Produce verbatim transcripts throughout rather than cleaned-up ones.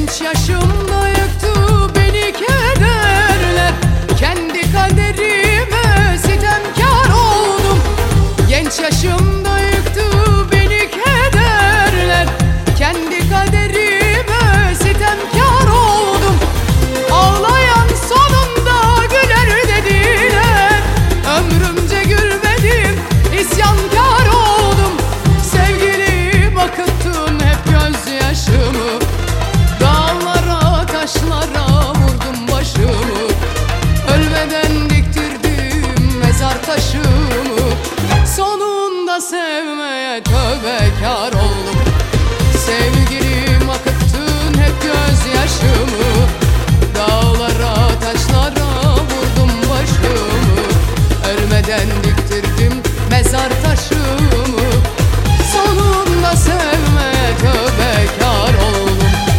Genç yaşımda yıktı beni kederler, kendi kaderime sitemkar oldum. Genç yaşımda yıktı beni kederler, kendi kaderime sitemkar oldum. Ağlayan sonunda güler dediler, ömrümce gülmedim, isyankar oldum. Sevgilim akıttın hep gözyaşımı, dağlara taşlara vurdum başımı. Ölmeden diktirdim mezar taşımı, sonunda sevmeye tövbekar oldum. Sevgilim akıttın hep gözyaşımı, dağlara taşlara vurdum başımı. Ölmeden diktirdim mezar taşımı, sonunda sevmeye tövbekar oldum.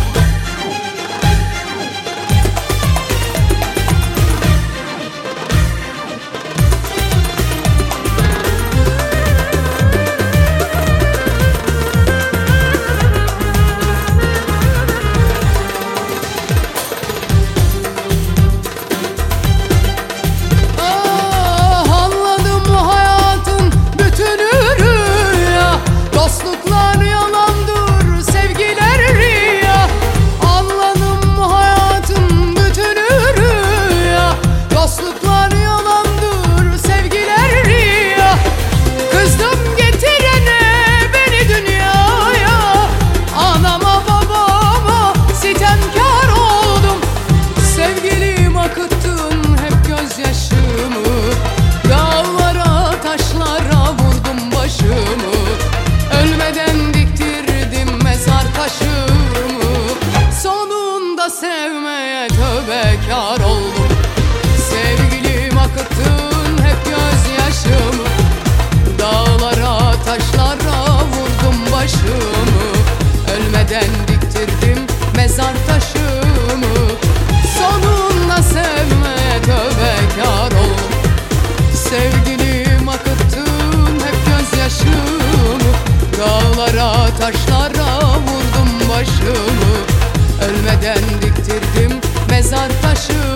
Dostluklar yalandır, sevgiler riya. Anladım hayatın bütünü rüya. Dostluklar yalandır, sevgiler riya. Kızdım getirene beni dünyaya, anama babama sitemkar oldum. Sevgilim akıttın hep gözyaşımı, dağlara taşlara vurdum başımı. Ölmeden diktirdim mezar taşımı, sonunda sevmeye tövbekar oldum. Sevgilim akıttın hep gözyaşımı, dağlara taşlara vurdum başımı. Ölmeden diktirdim mezar taşımı, sonunda sevmeye tövbekar oldum. Sevgilim akıttın hep gözyaşımı, dağlara taşlara vurdum başımı. Ölmeden diktirdim mezar taşımı,